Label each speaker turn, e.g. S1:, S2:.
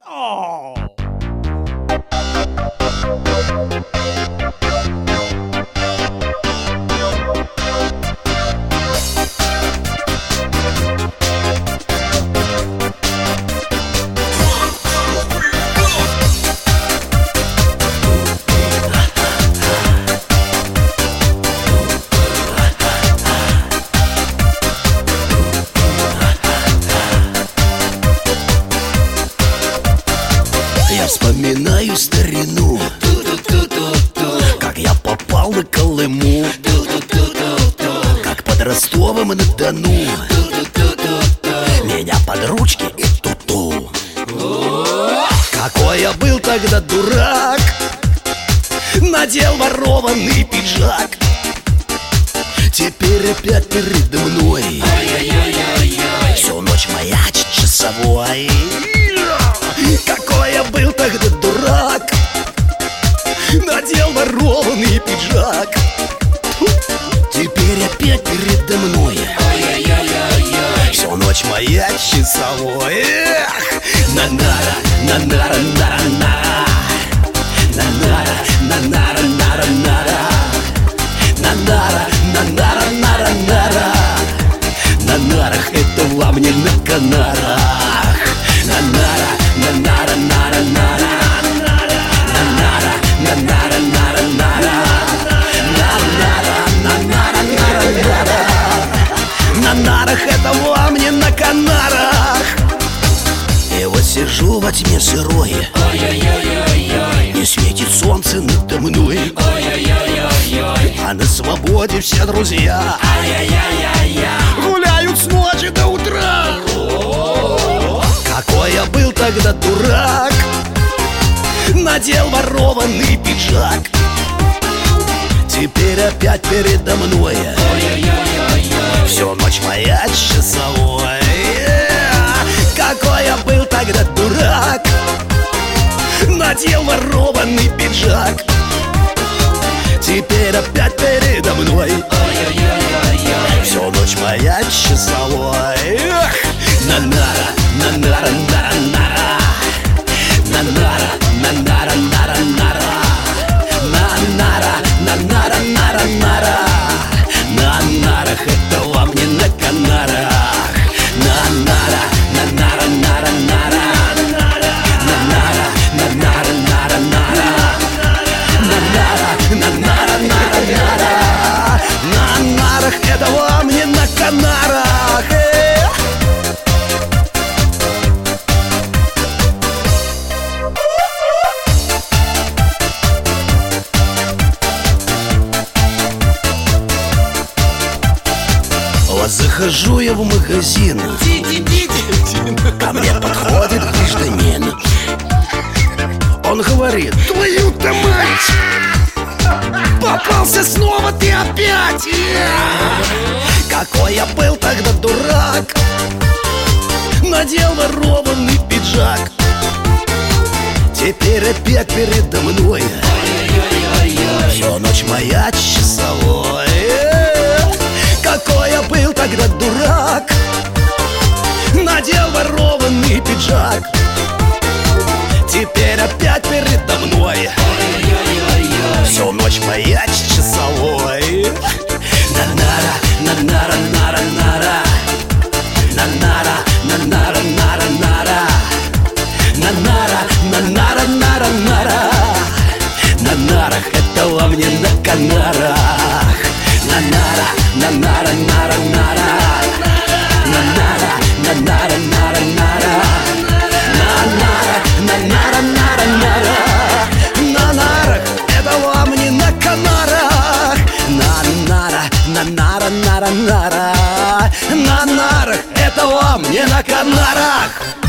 S1: Oh.
S2: Я вспоминаю старину, как я попал на Колыму, как под Ростовом-на-Дону меня под ручки и ту-ту. Какой я был тогда дурак, надел ворованный пиджак. Теперь опять передо мной всю ночь маячит часовой. Какой я был тогда дурак, надел ворованный пиджак. Теперь опять передо мной всю ночь маячит часовой. На-нара, на-нара, нара-нара, на-нара, на-нара, нара-нара, на-нара, на-нара, нара-нара. На нарах, это вам не на Канарах. На-нара, на-нара, нара-нара, на-нара, на-нара, нара-нара, на-нара, на-нара, нара-нара. На нарах, это вам не на Канарах. И вот сижу во тьме сырой, не светит солнце надо мной, а на свободе все друзья гуляют с ночи до утра. Какой я был тогда дурак, надел ворованный пиджак. Теперь опять передо мной всю ночь маячит часовой. Какой я был тогда дурак, надел ворованный пиджак. Теперь опять передо мной всю ночь маячит часовой. На-нара, на-нара, нара-нара, на-нара, на-нара, нара-нара, на-нара, на-нара, нара-нара. На нарах, это вам не на Канарах. На-нара, на-нара, нара-нара, на-нара, на-нара, нара-нара, на-нара, на-нара, нара-нара. На нарах, это вам не на Канарах. Вот захожу я в магазин, ко мне подходит гражданин. Он говорит: твою-то мать, попался снова ты опять. Какой я был тогда дурак, надел ворованный пиджак. Теперь опять передо мной всю ночь маячит часовой. Какой я был тогда дурак, надел ворованный пиджак. Теперь опять передо мной всю ночь маячит часовой. На-нара, на-нара, нара-нара, на-нара, на-нара, нара-нара, на-нара, на-нара, нара-нара. На нарах, это вам не на Канарах. На-нара, на-нара, нара-нара, на-нара, на-нара, нара-нара, на-нара, на-нара, нара-нара. На нарах, это вам не на Канарах. На-нара, на-нара, нара-нара, на нарах, это вам не на Канарах.